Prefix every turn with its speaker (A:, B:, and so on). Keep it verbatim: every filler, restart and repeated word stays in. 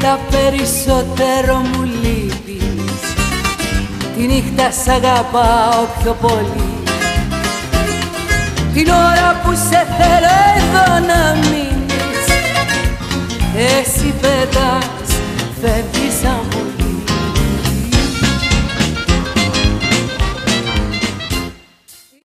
A: αλλά περισσότερο μου λείπεις. Τη νύχτα σ' αγαπάω πιο πολύ. Την ώρα που σε θέλω εδώ να μείνεις, εσύ πετάς, φεύγεις.